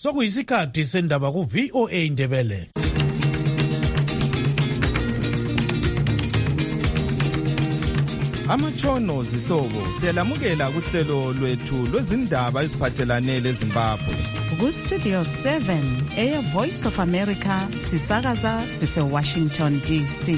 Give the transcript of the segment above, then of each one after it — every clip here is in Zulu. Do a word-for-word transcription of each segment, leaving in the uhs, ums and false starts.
sokuyisikhathi sendaba ku V O A Ndebele. Amatshono zihlobo siyalamukela kuhlelo lwethu lwezindaba eziphathelane leZimbabwe. Ku Studio seven Air Voice of America sisakaza sise Washington D C.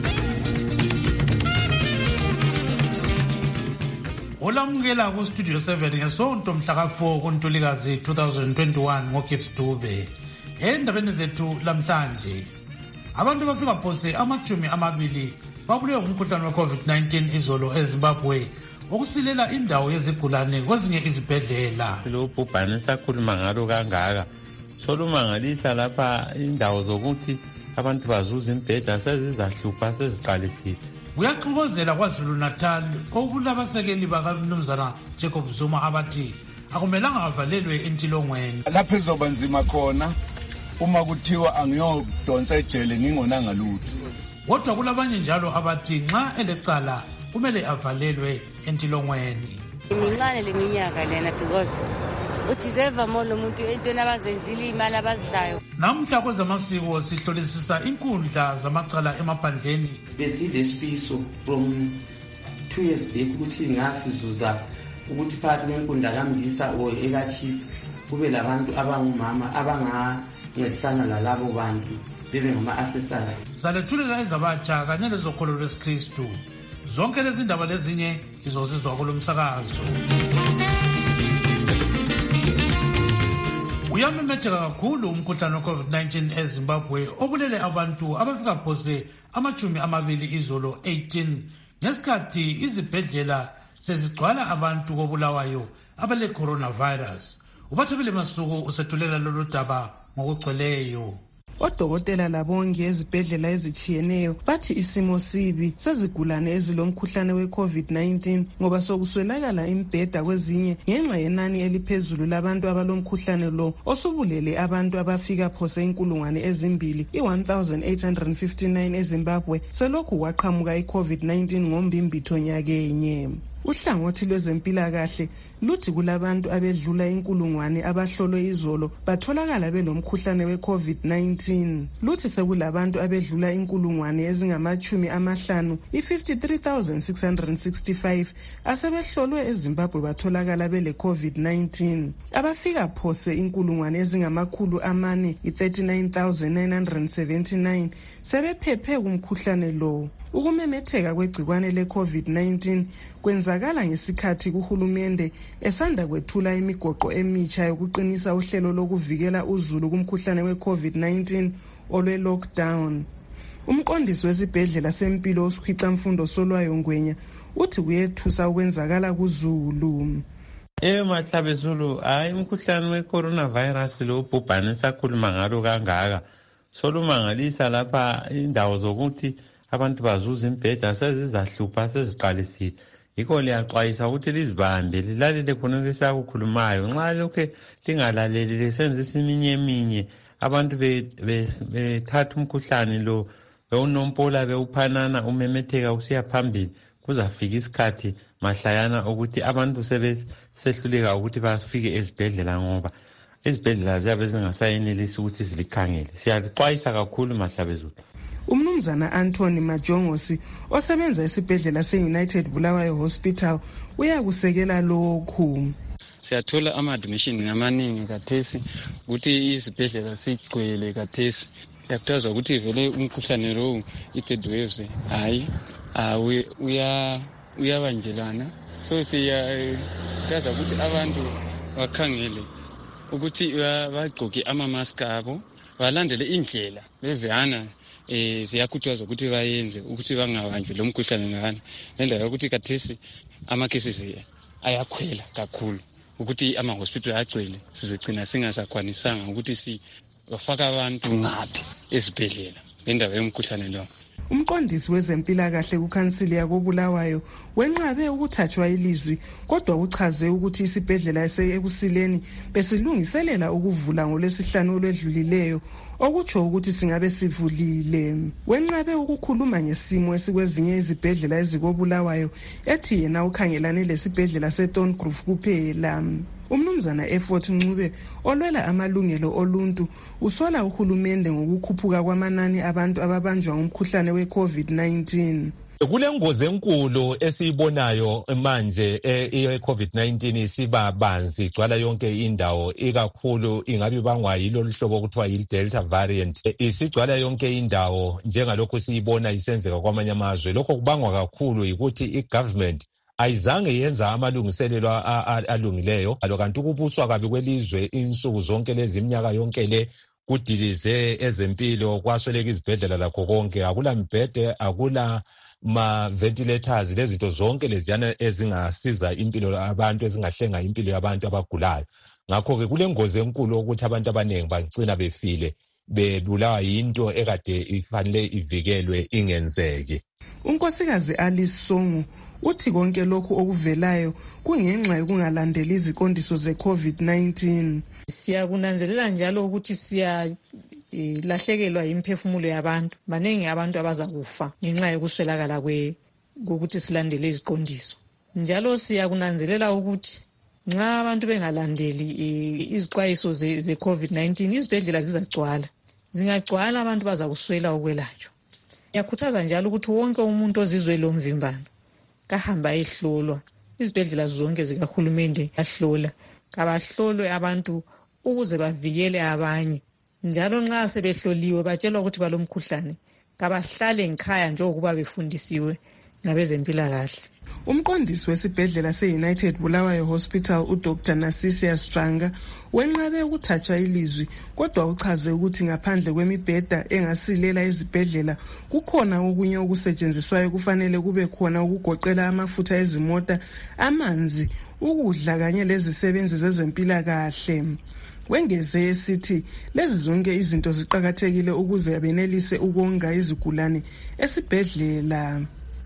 Olamukela ku Studio seven ngesonto mhla ka four kuNtulikazi twenty twenty-one ngoGibbs Dube. Endabeni zethu lamhlanje abantu bafika phose amajumi amabili babulewe ngumkhuhlane we COVID nineteen izolo eZimbabwe okusilela indawo yezigulane kwezinye izibhedlela. Lo bhubhane sakhuluma ngalo kangaka solumangalisa lapha indawo zokuthi abantu bazuza imbheda sezizahlupha seziqalisile. Uyaxokozela kwaZulu Natal okulabasekeli bakaMnumzana Jacob Zuma abathi akumelanga avalelwe entilongweni. Lapha izoba nzima khona uma kuthiwa angiyodonsa ejele ngingonanga lutho. Kodwa kulabanye njalo abathi nxa elecala kumele avalelwe entilongweni. Imincane leminyaka lena because udeserve more lo muntu entweni abazenzile imali abazidlayo. Namhla kwezamasiko sihlolisisa inkundla zamacala emaphandleni. Besilesifiso from two years back ukuthi ngasizuza ukuthi phakathi kwenkundla kaMdisa or eka chief kube labantu abangumama abangancedisana lalabo bantu bebe ngama-assessors. Zalethulela ezabatsha kanye lezokholo lwesikristu. Zonke lezi ndaba lezinye izozizwa kulo msakazo. Uyamemetheka kakhulu umkhuhlane we-COVID nineteen eZimbabwe obulele abantu abafika phose amajumi amabili izolo eighteen ngesikhathi izibhedlela sezigcwala abantu kobulawayo abale coronavirus. Ubathobile Masuku usethulela lolu daba ngokugcweleyo. Odokotela labongi ezibhedlela ezitshiyeneyo bathi isimo sibi sezigulane ezilomkhuhlane we-COVID nineteen ngoba sokuswelakala imbheda kwezinye ngenxa yenani eliphezulu labantu abalomkhuhlane lo osubulele abantu abafika phose inkulungwane ezimbili i-one thousand eight hundred fifty-nine eZimbabwe selokhu kwaqhamuka i-COVID nineteen ngombimbitho nyakenye. Uhlangothi lwezempilakahle luthi kulabantu abedlula inkulungwane abahlolwe izolo batholakala belomkhuhlane we-COVID nineteen. Luthi sekulabantu abedlula inkulungwane ezingamachumi amahlanu i-fifty-three thousand six hundred sixty-five asebehlolwe eZimbabwe batholakala bele-COVID nineteen. Abafika phose inkulungwane ezingamakhulu amane i-thirty-nine thousand nine hundred seventy-nine sebephephe kumkhuhlane lo. Ukumemetheka kwegcikwane le-COVID nineteen kwenzakala ngesikhathi kuhulumende esanda kwethula imigoqo emitsha yokuqinisa uhlelo lokuvikela uzulu kumkhuhlane we-COVID nineteen olwe-lockdown. Umqondisi wesibhedlela sempilo uSikhwicamfundo Solwayo Ngwenya uthi kuyethusa ukwenzakala kuzulu. Eh mahlabe Zulu hayi umkhuhlane we-coronavirus lo bhubhane sakhuluma ngalo kangaka solumangalisa lapha indawo zokuthi abantu bazuza imbheda sezizahlupha seziqalisile. Yikho liyaxwayisa ukuthi lizibambe lilalele khona lesakukhulumayo. Nxa lokho lingalaleli lesenzisa iminye eminye abantu bethatha umkhuhlane lo bewunompola bewuphanana umemetheka usiya phambili kuzafika isikhathi mahlayana ukuthi abantu sebesehluleka ukuthi bafike ezibhedlela ngoba izibhedlela ziyabe zingasayenelisi ukuthi zilikhangele. Siyaxwayisa kakhulu mahlabe Zulu. Umnumzana Anthony Majongosi osebenza esibhedlela se-United Bulawayo Hospital uyakusekela lokhu. Siyathola ama-admission ngamaningi kathesi ukuthi izibhedlela sigcwele kathesi. Siyakuthazwa ukuthi vele umkhuhlane lo i-third waves hayi uyabanjelana. So siyakuthazwa ukuthi abantu bakhangele ukuthi bagqoke ama-mask abo balandele indlela lezihana eh siyakhuthazwa ukuthi bayenze ukuthi bangabanjwe lo mkhuhlane ngana nendaba ukuthi kathesi ama cases ayakhwela kakhulu ukuthi ama hospital agcwele sizigcina singasakwanisanga ukuthi si bafaka abantu ngaphi esibhedlela nendaba yomkhuhlane lo. Umqondisi wezempilakahle kuKhansili yakoBulawayo wenqabe ukuthathwa ilizwi kodwa uchaze ukuthi isibhedlela esekusileni besilungiselela ukuvula ngolesihlanu olwedlulileyo okutsho ukuthi singabe sivulile. Wenqabe ukukhuluma ngesimo esikwezinye izibhedlela ezikoBulawayo ethi yena ukhangelane lesibhedlela seTongrove kuphela. Umnumzana umnumzana Effort Ncube olwela amalungelo oluntu usola uhulumende ngokukhuphuka kwamanani abantu ababanjwa ngumkhuhlane we-COVID nineteen. Kulengozi enkulu esiyibonayo manje e-COVID nineteen isiba banzi igcwala yonke indawo, ikakhulu ingabe bangwa yilo luhlobo okuthiwa yi-Delta variant, isigcwala yonke indawo njengalokhu siyibona isenzeka kwamanye amazwe. Lokho kubangwa kakhulu yikuthi i-government ayizange yenza amalungiselelo alungileyo, kanti ukubuswa kabi kwelizwe insuku zonke lezi iminyaka yonke le kudilize ezempilo, kwasweleka izibhedlela lakho konke, akula mbhede, akula ma-ventilators, lezinto zonke leziyana ezingasiza impilo abantu, ezingahlenga impilo yabantu abagulayo. Ngakho-ke kule ngozi enkulu ukuthi abantu abaningi bagcina befile bebulawa yinto ekade ifanele ivikelwe ingenzeki. Unkosikazi Alice Songo uthi konke lokhu okuvelayo kungenxa yokungalandeli iziqondiso ze-COVID nineteen. Siyakunanzelela njalo ukuthi siya lahlekelwa imphefumulo yabantu, baningi abantu abazakufa ngenxa yokuswelakala kwe ukuthi silandele iziqondiso. Njalo siyakunanzelela ukuthi nxa abantu bengalandeli izixwayiso ze-COVID nineteen izibhedlela zizagcwala, zingagcwala abantu bazakuswela ukwelatshwa. Ngiyakhuthaza njalo ukuthi wonke umuntu ozizwe lo mvimbano kahamba ehlolwa, izibhedlela zonke zikahulumende ahlola, kabahlolwe abantu ukuze bavikele abanye. Njalo nxa sebehloliwe batshelwa ukuthi balomkhuhlane kabahlale ngikhaya njengokuba befundisiwe ngabezempilakahle. Umqondisi wesibhedlela se-United Bulawayo Hospital uDr Nasisia Stranga wenqabe ukuthathwa ilizwi, kodwa uchaze ukuthi ngaphandle kwemibheda engasilela ezibhedlela kukhona okunye okusetshenziswayo kufanele kube khona ukugoqela amafutha ezimota, amanzi, ukudla kanye lezisebenzi zezempilakahle. Wengeze esithi lezi zonke izinto ziqhakathekile ukuze benelise ukonga izigulane esibhedlela.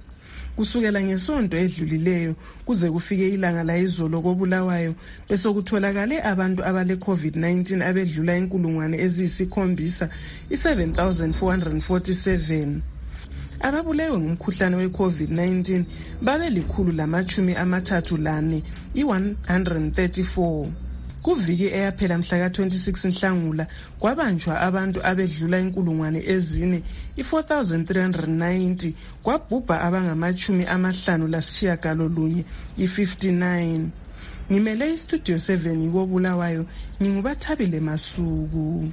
Kusukela ngesonto edlulileyo kuze kufike ilanga la izolo koBulawayo besokutholakale abantu abale COVID nineteen abedlula inkulungwane eziyisikhombisa i-seven thousand four hundred forty-seven. Ababulewe ngumkhuhlane we-COVID nineteen babe likhulu lamachumi amathathu lane i-one hundred thirty-four. Kuviki eyaphela mhla ka twenty-six Nhlangula kwabanjwa abantu abedlula inkulungwane ezine i-four thousand three hundred ninety, kwabhubha abangamachumi amahlanu lasishiyagalolunye i-fifty-nine. Ngimele istudio seven ikoBulawayo, ngingubathabile Masuku.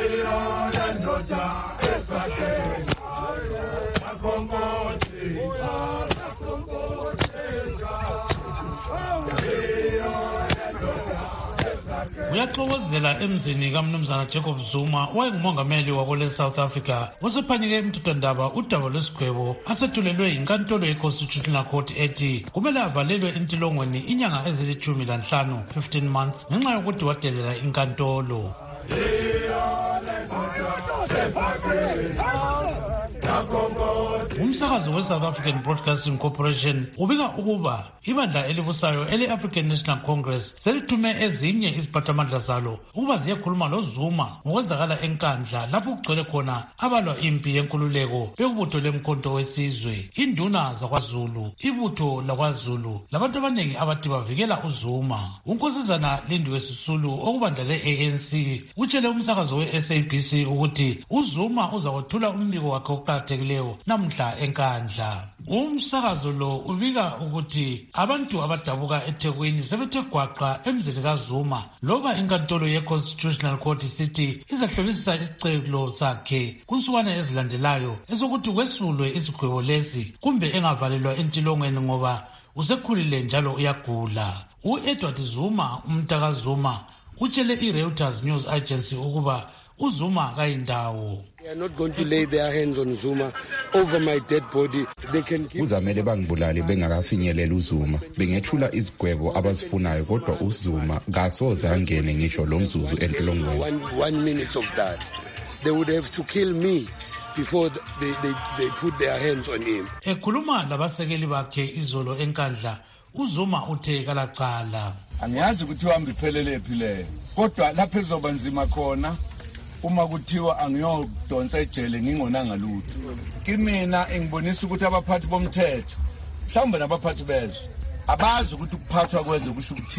Uyaxokozela emzini kaMnumzana Jacob Zuma owayengumongameli wakole South Africa usephanyeke emthethwandaba udaba lwesigwebo asetulelwe inkantolo ye-Constitutional Court ethi kumele avalelwe entilongweni inyanga ezilithumi lanhlanu fifteen months ngenxa yokuthi wadelela inkantolo. Umsakazo we-South African Broadcasting Corporation ubika ukuba ibandla elibusayo ele-African National Congress selithume ezinye iziphathamandla zalo ukuba ziyekhuluma loZuma ngokwenzakala enkandla lapho kugcwele khona abalwa impi yenkululeko bekubutho lemkhonto wesizwe, induna zakwaZulu, ibutho lakwaZulu labantu abaningi abathi bavikela uZuma. Unkosazana Lindiwe Sisulu okubandla le-A N C utshele umsakazo we-S A B C ukuthi uZuma uzakwethula umbiko wakhe oqakathekileyo namhla enkandla. Umsakazo lo ubika ukuthi abantu abadabuka eThekwini sebethe gwaqa emzini kaZuma loba inkantolo ye-Constitutional Court City izahlolisisa isicelo sakhe kunsukwana ezilandelayo esokuthi kwesulwe isigwebo lesi kumbe engavalelwa entilongweni ngoba usekhulile njalo uyagula. U-Edward Zuma umntaka Zuma utshele i-Reuters News Agency ukuba uZuma kayindawo. They are not going to lay their hands on Zuma over my dead body. They can keep... Kuzamele bangibulali bengakafinyelela uZuma. Bengethula izigwebo abazifunayo kodwa uZuma kasoze angene ngisho lo mzuzu entilongweni. One, one minute of that. They would have to kill me before they, they, they put their hands on him. Ekhuluma labasekeli bakhe izolo enkandla uZuma uthe kalaqala. Angiyazi ukuthi uhambe iphelele phi leyo. Kodwa lapha ezoba nzima khona uma kuthiwa angiyodonsa ejele ngingonanga lutho. Kimina engibonisa ukuthi abaphathi bomthetho mhlawumbe nabaphathi bezwe abazi ukuthi ukuphathwa kwezwe kusho ukuthini.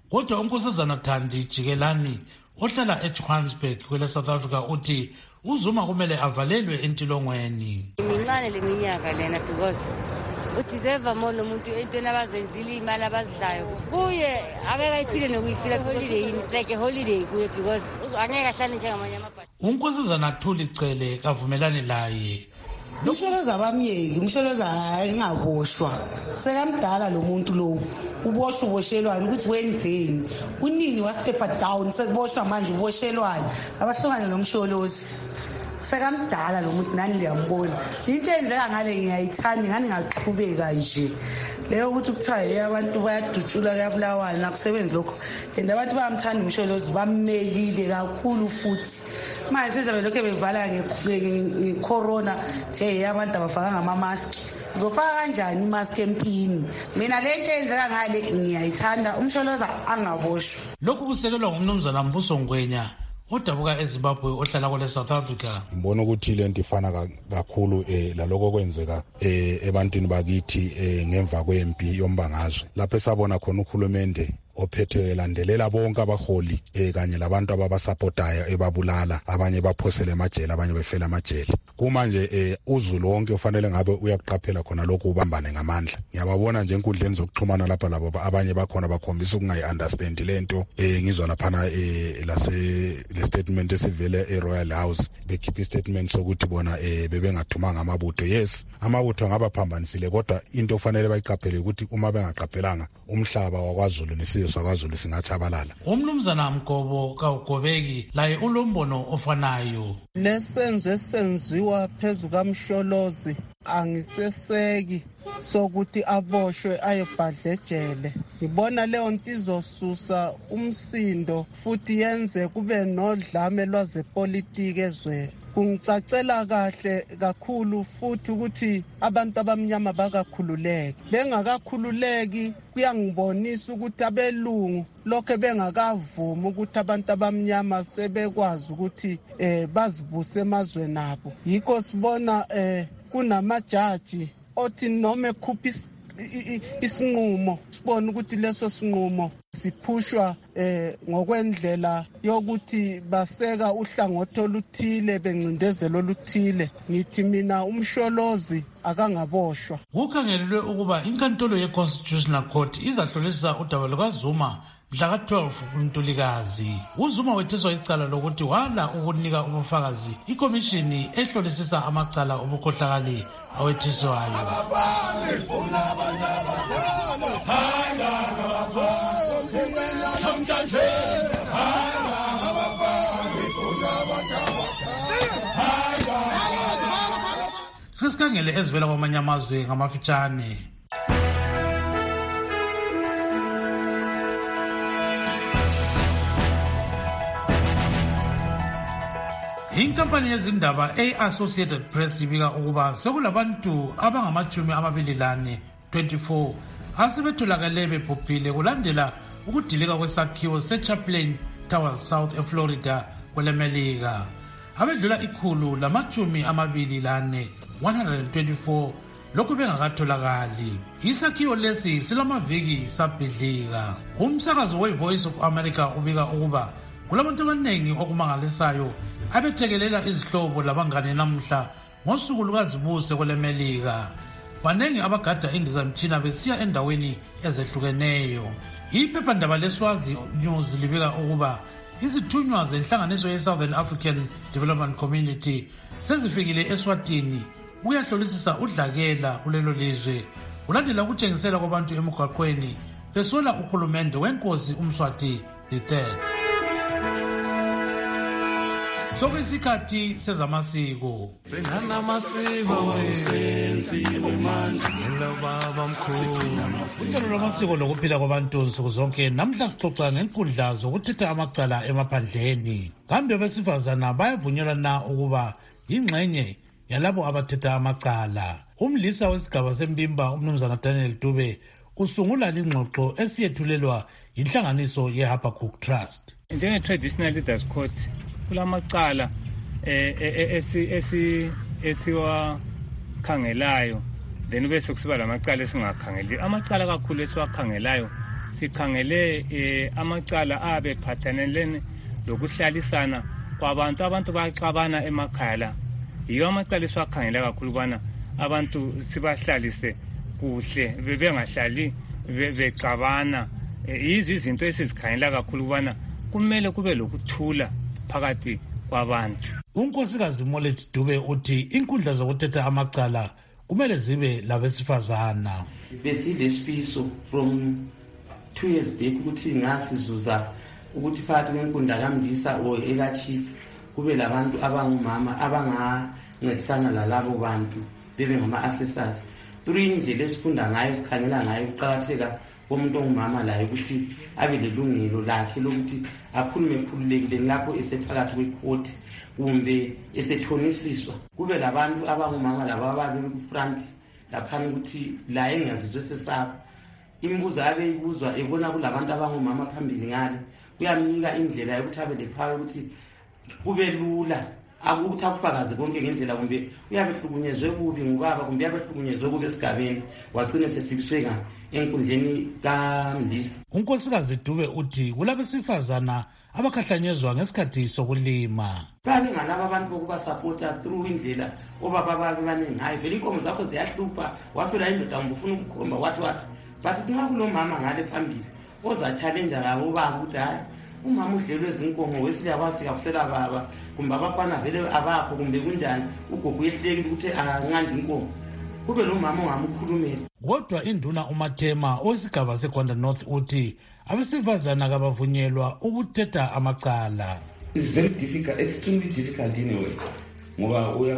kodwa unkosazana Thandi Jikelani ohlala eJohannesburg kwele South Africa uthi uZuma kumele avalelwe entilongweni. Imincane leminyaka lena because udeserve more lo muntu entweni abazenzile imali abazidlayo kuye akeke ayiphile nokuyifila holiday it's like a holiday kuye because angeke ahlale njengamanye amabhadi. Unkosazana Thuli Cele kavumelani laye. Umsholoza abamyeli umsholoza engaboshwa sekamdala lo muntu lo uboshwa uboshelwane ukuthi wenzeni kunini wa step down sekuboshwa manje uboshelwane abahlongana nomsholozi sekamdala lo muntu nani liyambona into enzeka ngale ngiyayithanda ngani ngaqhubeka nje leyo ukuthi kuthiwa abantu bayadutshula kuyabulawana nakusebenzi lokho and abantu bayamthanda umsholozi bammelile kakhulu futhi manje sizabe lokho bevala ngecorona the abantu abafaka ngama-mask uzofaka kanjani imask empini mina le nto enzeka ngale ngiyayithanda umsholoza angaboshwa. Lokhu kusekelwa ngumnumzana Mbuso Ngwenya odabuka eZimbabwe ohlala kwele South Africa. Ngibona ukuthi le nto ifana kakhulu eh laloko kwenzeka eh ebantwini bakithi eh ngemva kwempi yombangazwe lapho esabona khona ukhulumende ophethe landelela bonke abaholi eh kanye labantu ababasupportayo ebabulala abanye baphosele emajele abanye befela amajele. Kuma nje eh uZulu wonke ufanele ngabe uyaqaphela khona lokho ubambane ngamandla. Ngiyababona nje enkundleni zokuxhumana lapha labo abanye bakhona bakhombisa ukungayi understand lento eh ngizwa lapha eh lase le statement esivele eRoyal House bekhipha statement sokuthi bona eh bebengathumanga amabutho. Yes amabutho ngabaphambanisile kodwa into ofanele bayiqaphele ukuthi uma bengaqaphelanga umhlaba wakwaZulu nesizwe sakwaZulu singatshabalala. Umnumzana Mgobo kaUgobeki laye ulombono ofanayo. Lesenzo esenziwa phezu kaMsholozi angiseseki sokuthi aboshwe ayebhadlejele. Ngibona leyo nto izosusa umsindo futhi yenze kube nodlame lwazepolitiki ezweni. Kungicacela kahle kakhulu futhi ukuthi abantu abamnyama bakakhululeki. Bengakakhululeki kuyangibonisa ukuthi abelungu lokho bengakavumi ukuthi abantu abamnyama sebekwazi ukuthi eh bazibuse emazweni abo. Yikho sibona eh kunamajaji othi noma ekhupha isinqumo sibona ukuthi leso sinqumo siphushwa eh ngokwendlela yokuthi baseka uhlangothi oluthile bencindezelo oluthile. Ngithi mina umsholozi akangaboshwa. Kukhangelelwe ukuba inkantolo ye-Constitutional Court izahlolisisa udaba lukaZuma mhla ka twelve kuNtulikazi. UZuma wethiswa icala lokuthi wala ukunika ubufakazi ikomishini ehlolisisa amacala obukhohlakali awethiswayo. Sesikhangele ezivela kwamanye amazwe ngamafitshane. Inkampani yezindaba e-Associated Press ibika ukuba sekulabantu abangamachumi amabili lane twenty-four asebetholakale bebhubhile kulandela ukudilika kwesakhiwo seChaplain Towers South eFlorida kwelemelika. Abedlula ikhulu lamachumi amabili lane one hundred twenty-four lokhu bengakatholakali. Isakhiwo lesi silamaviki sabhidlika. Umsakazo we-Voice of America ubika ukuba kulabantu abaningi okumangalisayo abethekelela izihlobo labangane namhla ngosuku lukazibuse kwelemelika. Banengi abagada indizamtshina besiya endaweni ezehlukeneyo. Iphephandaba leSwazi News libika ukuba izithunywa zenhlanganiso ye-Southern African Development Community sezifikile eSwatini ukuyahlolisisa udlakela kulelo lizwe kulandela ukutshengisela kwabantu emgwaqweni besola uhulumende wenkosi uMswati the third. Sokuyisikhathi sezamasiko. Sengana masiko senziwe manje ngelobaba mkhulu. Uhlelo lwamasiko lokuphila kwabantu nsuku zonke namhla sixoxa ngenkundla zokuthetha amacala emaphandleni. Kambe abesifazana bayavunyelwa na ukuba ingxenye yalabo abathetha amacala? Umlisa wesigaba sempimba umnumzana Daniel Dube usungula lingxoxo esiyethulelwa inhlanganiso yeHabakkuk Trust. Njenge-Traditional Leaders Court kulamacala esi esi esiwakhangelayo then bese kusiba lamacala esingakhangeli. Amacala kakhulu esiwakhangelayo sikhangele eh, amacala abe phathanelene lokuhlalisana kwabantu abantu baxabana emakhaya la. Yiyo amacala esiwakhangela kakhulu bana abantu sibahlalise kuhle bebengahlali bexabana. Yizo izinto esizikhangela kakhulu bana kumele kube lokuthula phakathi kwabantu. Unkosikazi Molet Dube uthi inkundla zokuthetha amacala kumele zibe labesifazana. Besilesifiso from two years back ukuthi ngasizuza ukuthi phakathi kwenkundla kaMdisa o eka chief kube labantu abangumama abangancedisana lalabo bantu bebe ngama assessors. Three indlela esifunda ngayo sikhangela ngayo ukuqhakatheka komuntu ongumama la ukuthi abe lelungelo lakhe lokuthi akhulume khululekile lapho esephakathi kwecourt kumbe esethonisiswa. Kube labantu abangumama laba ababe ku front lapha ukuthi la engazizwe sesaba imibuzo abe ibuzwa ebona kulabantu abangumama phambili ngale kuyamnika indlela yokuthi abe lephaka ukuthi kube lula ukuthi akufakaze konke ngendlela kumbe uyabe hlukunyezwe kubi ngubaba kumbe uyabe hlukunyezwe kubi esigabeni wagcina sefikiswe nga enkundleni kaMdisa. Unkosikazi Dube uthi kulabesifazana abakhahlanyezwa ngesikhathi sokulima. Babe ngalaba abantu bokuba supporta through indlela obaba babe baningi hayi vele inkomo zakho ziyahlupha wafela indoda ngifuna ukukhomba wathi wathi bathi kunga kulomama ngale phambili oza challenge labo baba ukuthi hayi umama udlelwe izinkomo wesile yakwazi kakusela baba kumbe abafana vele abakho kumbe kunjani ugogo yehlekile ukuthi anqandi inkomo kube lo mama ongamkhulumela. Kodwa induna uMathema osigaba seGwanda North uthi abesifazana kabavunyelwa ukuthetha amacala. It's very difficult, extremely difficult in a way. Ngoba uya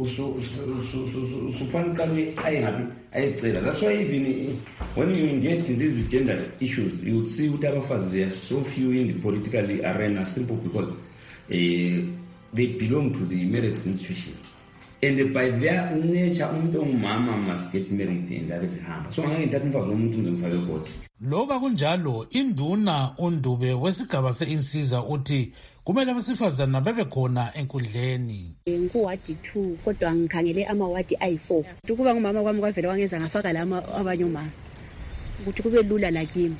usufana kale ayingabi ayicela. That's why even when you engage in these gender issues, you would see ukuthi abafazi they are so few in the political arena simple because uh, they belong to the marriage institution. And by their nature umuntu ongumama must get married and that is hamba. So ngeke ntathe umfazi womuntu ngizomfake kodwa. Loba kunjalo induna uNdube wesigaba seinsiza uthi kumele abesifazana bebe khona enkundleni. Ngiwadi two kodwa ngikhangele amawadi ayi four. Ukuba ngumama kwami kwavela wangeza ngafaka lama abanye umama. Ukuthi kube lula la kimi.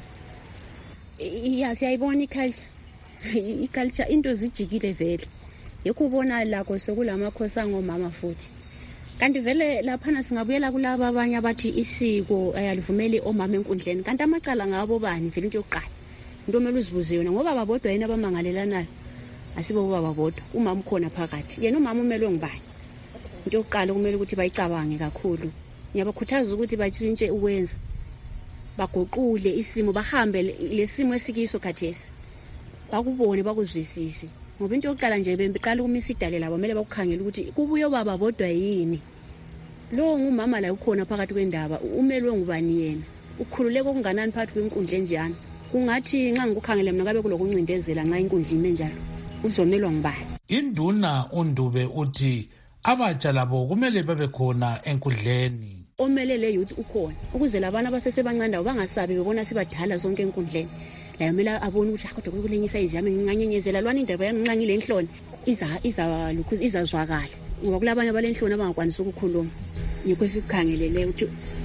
Ya siyayibona iculture. Iculture into zijikile vele. Yekubona lakho sokulamakhosi angomama futhi. Kanti vele laphana singabuyela kulabo abanye abathi isiko ayalivumeli omama enkundleni. Kanti amacala ngabo bani vele into yokuqala. Into omele uzibuze yona ngoba babodwa yena abamangalelanayo. Asibo ubaba bodwa umama ukhona phakathi. Yena umama umelwe ngubani? Into yokuqala kumele ukuthi bayicabange kakhulu. Ngiyabakhuthaza ukuthi batshintshe ukwenza. Bagoqule isimo bahambe lesimo esikiso khathesi. Bakubone bakuzwisise. Ngoba into yokuqala nje beqala ukumisa idale labo kumele bakukhangela ukuthi kubuye baba bodwa yini. Lo ngumama la ukhona phakathi kwendaba umelwe ngubani yena. Ukhululeke okunganani phakathi kwenkundla njani. Kungathi nxa ngikukhangele mina ngabe kulokuncindezela nxa inkundleni enjalo. Uzomelwa ngubani? Induna uNdube uthi abatsha labo kumele bebe khona enkundleni. Omelele youth ukhona ukuze labana abasesebancanda bangasabi bebona sibadala zonke enkundleni. La yamela abona ukuthi kodwa kulenyisa iziyami nginganyenyezela lwana indaba yami nqangile enhloni iza iza lokhu izazwakala ngoba kulabanye abalenhloni abangakwanisa ukukhuluma. Yikho sikukhangelele ukuthi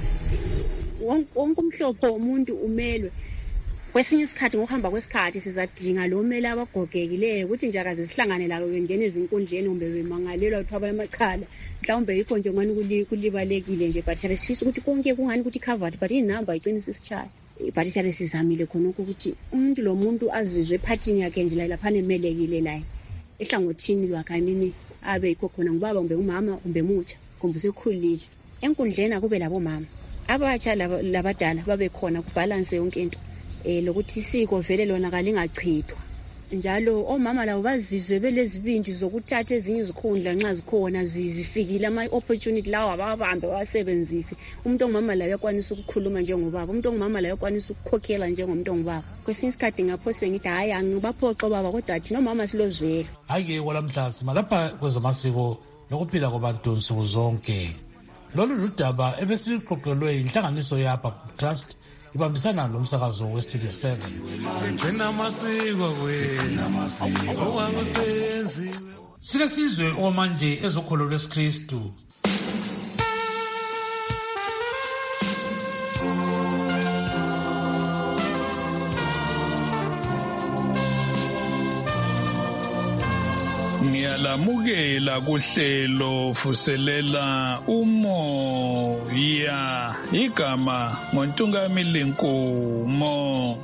wonke umhlopho womuntu umelwe. Kwesinye isikhathi ngokuhamba kwesikhathi sizadinga lo mele abagogekileyo ukuthi nje akaze sihlangane lawo ngene ezinkundleni kumbe bemangalelwa ukuthi abanye amachala mhlawumbe yikho nje ngani kulibalekile nje but siyasifisa ukuthi konke kungani ukuthi covered but inamba icinisa isitshaya. But siyabe sizamile khona ukuthi umuntu lo muntu azizwe ephathini yakhe nje la lapha nemelekile la ehlangothini lwakhe nini abe yikho khona ngubaba kumbe umama kumbe mutsha kumbe usekhulile enkundleni akube labo mama abatsha labadala babe khona kubalance yonke into eh lokuthi isiko vele lona kalingachithwa njalo omama labo bazizwe belezibindi zokuthatha ezinye izikhundla nxa zikhona zifikile ama opportunity lawo ababambe wasebenzise umuntu ongumama la yakwanisa ukukhuluma njengobaba umuntu ongumama la yakwanisa ukukhokhela njengomuntu ongubaba kwesinye isikhathi ngaphose ngithi hayi angibaphoxo baba kodwa thina omama silozwela ayike kwalamhlazi malapha kwezamasiko lokuphila kwabantu nsuku zonke lolu ludaba ebesiliqoqelwe inhlanganiso yapha trust ibambisana lomsakazo westudio seven. Sike sizwe omanje ezokholo lwesikristu. Ngiyalamukela kuhlelo vuselela umoya igama ngoNtungamili Nkomo.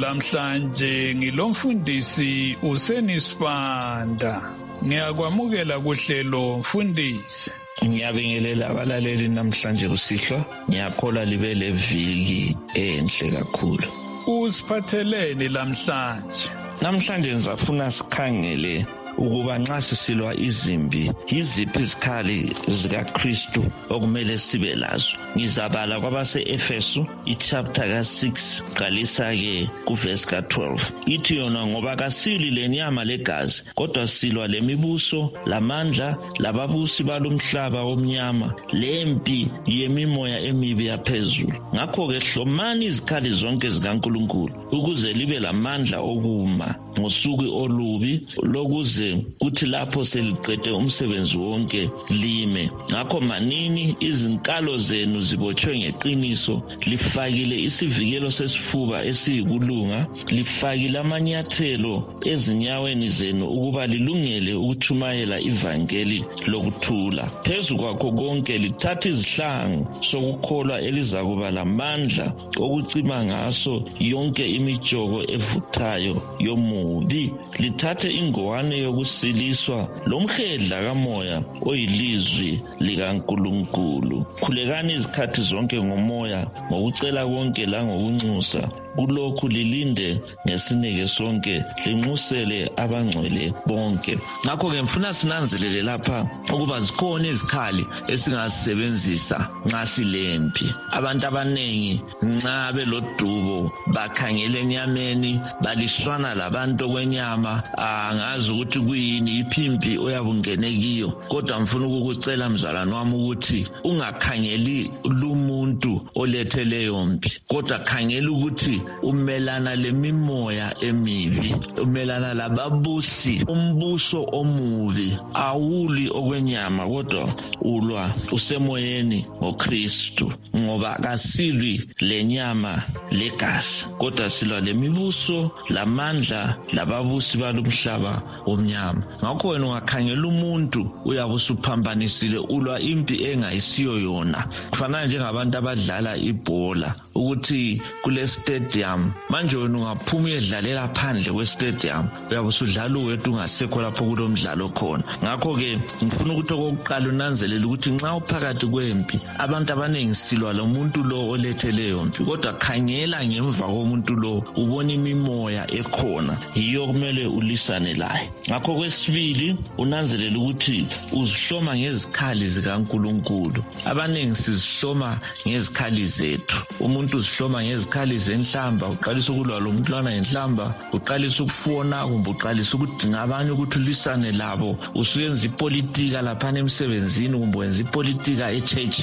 Lamhlanje ngilomfundisi uSenisibanda. Ngiyakwamukela kuhlelo mfundisi. Ngiyabingelela abalaleli namhlanje kusihlwa. Ngiyakholwa libe leviki enhle kakhulu. Usiphatheleni lamhlanje? Namhlanje ngizafuna sikhangele ukuba nxa sisilwa izimbi yiziphi izikhali zikaKristu okumele sibe lazo. Ngizabala kwabase-Efesu ichapter ka six qalisa ke kuverse ka twelve. Ithi yona ngoba kasili lenyama legazi kodwa silwa lemibuso lamandla lababusi balomhlaba womnyama lempi yemimoya emibi yaphezulu. Ngakho ke hlomani izikhali zonke zikaNkulunkulu ukuze libe lamandla okuma ngosuku olubi lokuze kuthi lapho seliqede umsebenzi wonke lime. Ngakho manini izinkalo zenu zibotshwe ngeqiniso, lifakile isivikelo sesifuba esiyikulunga, lifakile amanyathelo ezinyaweni zenu ukuba lilungele ukuthumayela ivangeli lokuthula. Phezu kwakho konke lithatha izihlangu sokukholwa elizakuba lamandla okucima ngaso yonke imijoko evuthayo yomubi. Lithathe ingwane yokusiliswa lomhedla kamoya oyilizwi likaNkulunkulu. Khulekani izikhathi zonke ngomoya ngokucela konke langokunxusa. Kulokhu lilinde ngesineke sonke linxusele abangcwele bonke. Ngakho ke mfuna sinanzelele lapha ukuba zikhona izikhali esingazisebenzisa nxa silempi. Abantu abanengi nxa belodubo bakhangele enyameni balishwana labantu kwenyama, angazi ukuthi kuyini iphimbi oyabungene kiyo. Kodwa mfuna ukukucela mzalwane wami ukuthi ungakhangeli lumuntu oletheleyo mpi, kodwa khangela ukuthi umelana lemimoya emibi, umelana lababusi umbuso omubi. Awuli okwenyama kodwa ulwa usemoyeni ngoKristu, ngoba kasilwi lenyama legazi kodwa silwa lemibuso lamandla lababusi balomhlaba omnyama. Ngakho wena ungakhangela umuntu uyabe usuphambanisile, ulwa impi engayisiyo yona. Kufanele njengabantu abadlala ibhola ukuthi kule stadium manje wena ungaphuma uyedlalela phandle kwe stadium uyabe usudlala uwedwa ungasekho lapho kulo mdlalo khona. Ngakho ke ngifuna ukuthi okokuqala unanzelele ukuthi nxa uphakathi kwempi abantu abanengi silwa lo muntu lo oletheleyo mpi, kodwa khangela ngemva komuntu lo ubona imimoya ekhona, yiyo kumele ulisane laye. Ngakho kwesibili unanzelele ukuthi uzihloma ngezikhali zikaNkulunkulu. Abanengi sizihloma ngezikhali zethu. Umuntu uzihloma ngezikhali zenhlamba, uqalisa ukulwa lo mntwana ngenhlamba, uqalisa ukufona kumbe uqalisa ukudinga abanye ukuthi ulisane labo. Usuyenza ipolitika lapha emsebenzini kumbe wenza ipolitika echurch,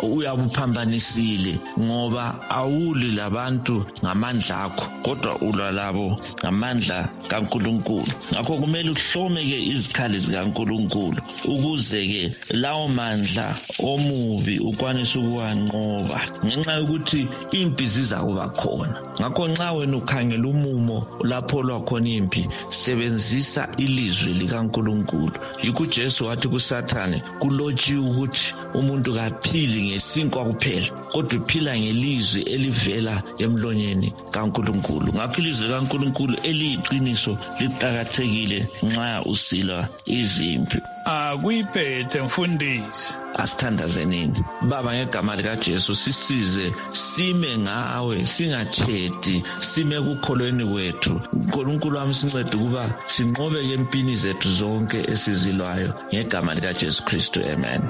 uyabuphambanisile ngoba awuli labantu ngamandla akho kodwa ulwa labo ngamandla kaNkulunkulu. Ngakho kumele uhlome ke izikhali zikaNkulunkulu ukuze ke lawo mandla omubi ukwanise ukuwanqoba, ngenxa yokuthi impi ziza kuba khona. Ngakho nxa wena ukhangela umumo lapho lwakhona impi, sebenzisa ilizwi likaNkulunkulu. Yikho uJesu wathi kuSathane, kulotshiwe ukuthi umuntu kaphili ngesinkwa kuphela kodwa uphila ngelizwi elivela emlonyeni kaNkulunkulu. Ngakho ilizwi likaNkulunkulu eliyiqiniso liqakathekile nxa usilwa izimpi. Akuyiphethe mfundisi. Asithandazenini. Baba, ngegama likaJesu sisize sime ngawe, singatshedi, sime kukholweni kwethu. uNkulunkulu wami sincede ukuba sinqobe empini zethu zonke esizilwayo ngegama likaJesu Kristu. Amen.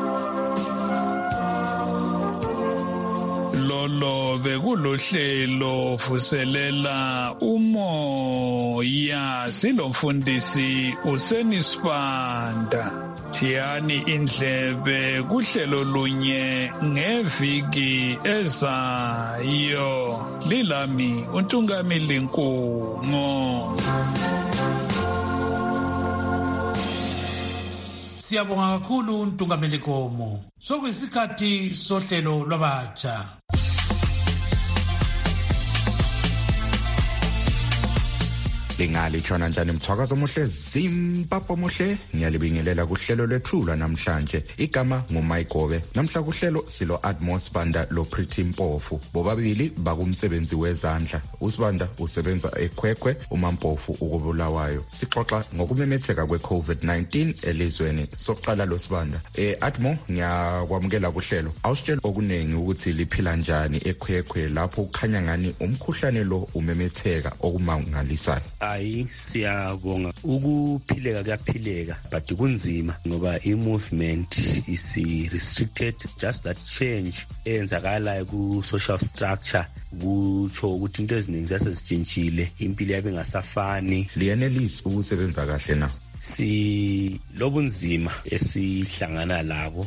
Lolo bekulohlelo vuselela umoya, silomfundisi uSenisibanda. Thiyani indlebe kuhlelo lunye ngeviki ezayo. Lilami uNtungamili Nkomo. Siyabonga kakhulu uNtungamili Nkomo. Sokuyisikhathi sohlelo lwabatsha. lingali tshona njani mthwakazo omuhle Zimbabwe omuhle ngiyalibingelela kuhlelo lethula namhlanje igama nguMayigobe namhla kuhlelo silo Atmos Banda lo Pretty Mpofu bobabili bakumsebenzi wezandla uSibanda usebenza eKhwekhwe uMampofu ukubulawayo sixoxa ngokumemetheka kweCovid nineteen elizweni sokuqala lo Sibanda eh Atmo ngiyakwamukela kuhlelo awusitshela okunengi ukuthi liphila njani eKhwekhwe lapho ukhanya ngani umkhuhlane lo umemetheka okumangalisayo. Hayi siyabonga ukuphileka kuyaphileka but kunzima ngoba i-movement is restricted just that change eyenzakala ku social structure kutsho ukuthi into eziningi zasezitshintshile impilo yabe ngasafani liyenelisi ukusebenza kahle na si lobunzima esihlangana labo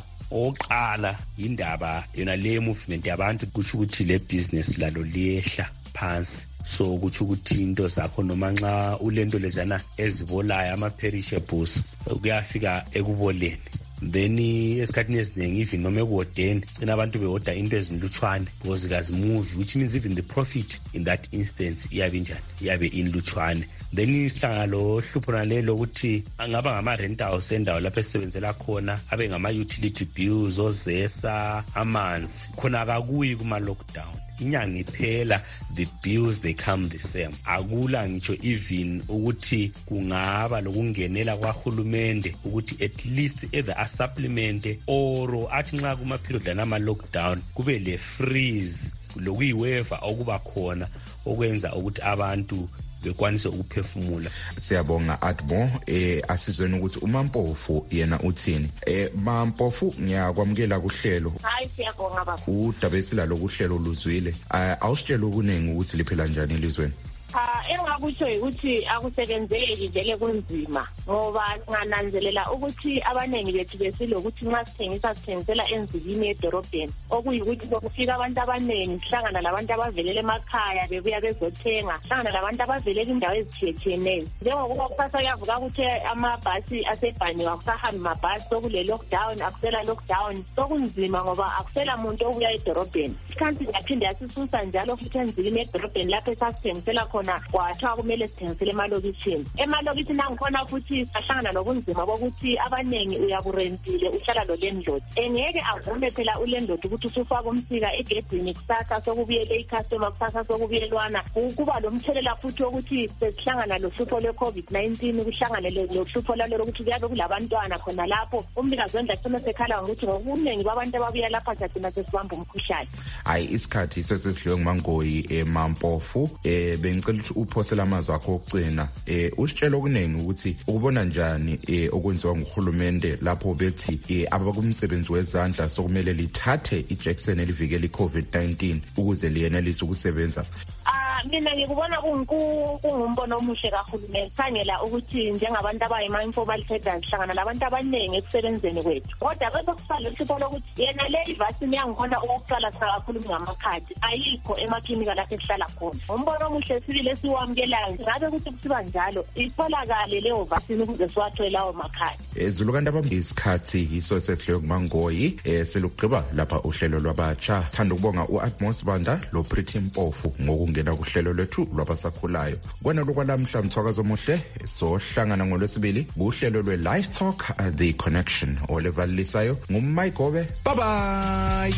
oqala indaba yona le movement yabantu kutsho ukuthi le business lalo liyehla phansi so kutsho ukuthi into zakho noma nxa ulento lezana ezibolayo ama perishables kuyafika ekuboleni then esikhathini esiningi even noma ekuwodeni cina abantu beoda into ezinlutshwane because kazimuvi which means even the profit in that instance iyabe njani iyabe inlutshwane then isihlangana lo hlupho nalelo ukuthi angaba ngama rent house endawo lapho esebenzela khona abe ngama utility bills ozesa amanzi khona akakuyi kuma lockdown inyanga iphela the bills they come the same akula ngitsho even ukuthi kungaba lokungenela kwahulumende ukuthi at least either a supplement or athi nxa kuma period lana lockdown kube le freeze lokuyiweva okuba khona okwenza ukuthi abantu bekwanise ukuphefumula. Siyabonga Atmo eh asizweni ukuthi uMampofu yena uthini eh Mampofu ngiyakwamukela kuhlelo. Hayi siyabonga baba. Udabesila lokuhlelo luzwile awusitshela ukuningi ukuthi liphela njani elizweni. Ah engakusho ukuthi akusebenzeki vele kunzima ngoba ngananzelela ukuthi abanengi bethu besilokuthi nxa sithengisa sithengisela enzikini edorobheni okuyikuthi kufika abantu abanengi sihlangana labantu abavelela emakhaya bebuya bezothenga sihlangana labantu abavelela indawo ezithiyetshiyeneyo njengokuba kusasa kuyavuka ukuthi amabhasi asebhaniwe akusahambi mabhasi sokule lockdown akusela lockdown sokunzima ngoba akusela muntu obuya edorobheni ikanti yaphinde yasisusa njalo futhi enzikini edorobheni lapho esasithengisela khona kwathiwa kumele sithengisele emalokishini emalokishini angikhona futhi sahlangana nobunzima bokuthi abanengi uyaburentile uhlala lo landlord engeke avume phela ulandlord ukuthi usufaka umsika egedini kusasa sokubuyele icustomer kusasa sokubuyelwana kuba lomthelela futhi ukuthi sesihlangana lohlupho lwe-COVID nineteen kuhlangane lohlupho lalo lokuthi kuyabe kulabantwana khona lapho umnikazi wendlu kusema sekhala ngokuthi ngokuningi babantu ababuya lapha sagcina sesibamba umkhuhlane. Hayi isikhathi sesidliwe nguMangoyi eMampofu eh bengicela ukuthi uphosela amazwi akho okugcina eh usitshela okuningi ukuthi ukubona njani eh okwenziwa nguhulumende lapho bethi eh abakumsebenzi wezandla sokumele lithathe iJackson elivikela iCovid nineteen ukuze liyenelise ukusebenza. Ah mina ngikubona kungumbono omuhle kaHulumeni sangela ukuthi njengabantu abayima-informal traders hlangana labantu abaningi ekusebenzeni kwethu kodwa bese kusale isipho lokuthi yena le vaccine yangikhona ukuqala sakakhuluma ngamakhadi ayikho emaklinika lapho esihlala khona umbono omuhle sibile esiwamukelayo ngabe ukuthi kusiba njalo itholakale leyo vaccine ukuze siwathole lawo makhadi. Ezulu kanti abambi isikhathi yiso sesidliwe nguMangoyi eh selugqiba lapha uhlelo lwabatsha thanda ukubonga uAtmos Banda lo Pretty Mpofu ngokungena kuhlelo lwethu lwabasakhulayo kwana lokwalamhla mthwakazo omuhle sohlangana ngolwesibili kuhlelo lwe-Live Talk uh, The Connection olevalisayo nguMayigobe. Bye bye.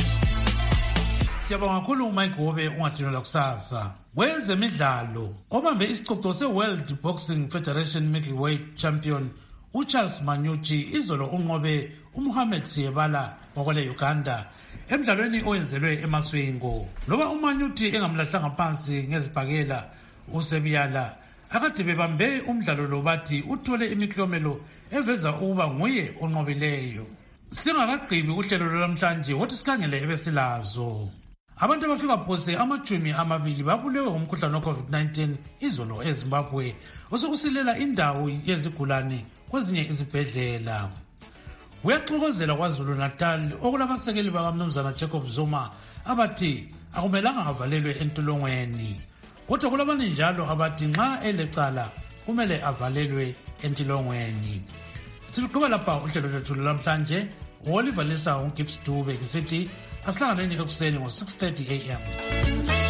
Siyabonga kakhulu uMayigobe ungathinola kusasa. Kwezemidlalo obambe isicoco se-World Boxing Federation Middleweight Champion uCharles Manyuchi izolo unqobe uMohamed Siyebala wakwele Uganda emdlalweni owenzelwe eMaswingo. Loba uManyuchi engamlahlanga phansi ngezibhakela uSebiyala akade bebambe umdlalo lo bathi uthole imiklomelo eveza ukuba nguye onqobileyo. Singakagqibi uhlelo lwamhlanje wothi sikhangele ebesilazo. Abantu abafika phose amajumi amabili babulewe ngumkhuhlane we-COVID nineteen izolo eZimbabwe osokusilela indawo yezigulane kwezinye izibhedlela. Kuyaxokozela kwaZulu Natal okulabasekeli bakaMnumzana Jacob Zuma abathi akumelanga avalelwe entolongweni kodwa kulabani njalo abathi nxa elecala kumele avalelwe entolongweni. Siluqhuba lapha uhlelo lwethu lamhlanje Oliver Lisa uGibbs Dube ngisithi asihlanganeni ekuseni ngo six thirty a m